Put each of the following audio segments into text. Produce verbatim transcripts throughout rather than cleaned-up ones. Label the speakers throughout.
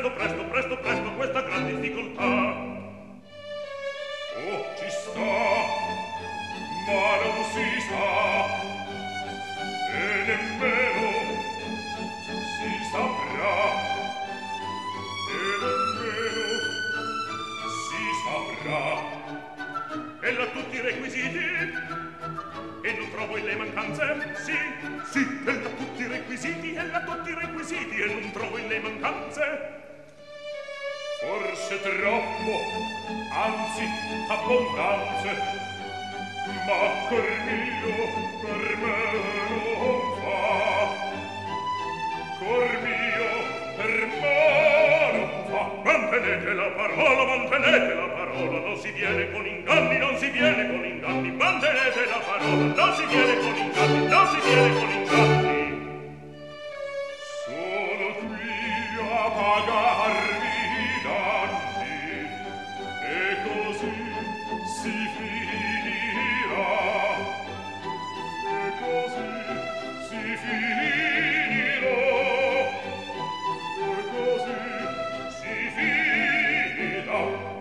Speaker 1: presto, presto, presto, presto questa gran difficoltà. Oh, ci sta, ma non si sa, e nemmeno si saprà, e nemmeno si saprà. Ella ha tutti i requisiti e non trovo le mancanze. Sì, sì, ella ha tutti i requisiti, ella ha tutti i requisiti e non trovo le mancanze. Forse troppo, anzi abbondanze, ma cor mio per me non fa, cor mio per me non fa. Mantenete la parola, mantenete la parola, non si viene con inganni, non si viene con inganni. Mantenete la parola, non si viene con inganni, non si viene con inganni. Sono qui a pagarvi i danni, e così si finirà, e così si finirà, e così si finirà.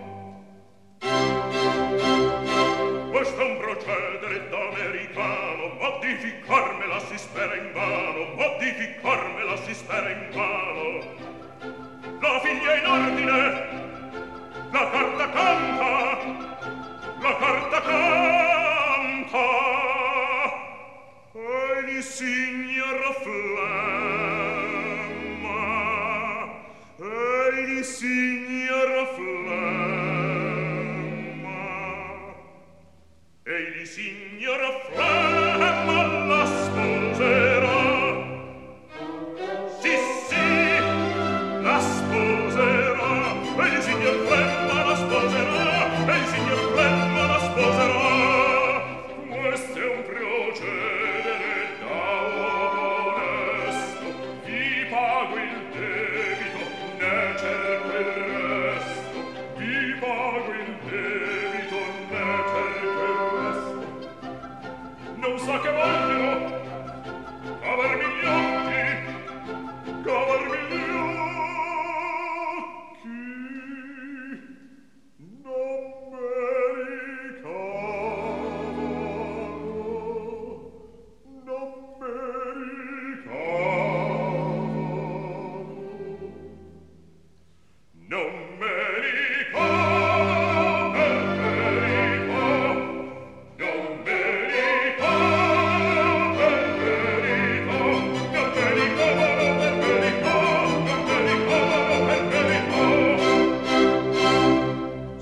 Speaker 1: Questo è un procedere d'americano, modificarmela si spera invano, modificarmela si spera invano. La figlia è in ordine, la carta canta, la carta canta, e il signor flemma, e il signor flemma, e il signor flemma.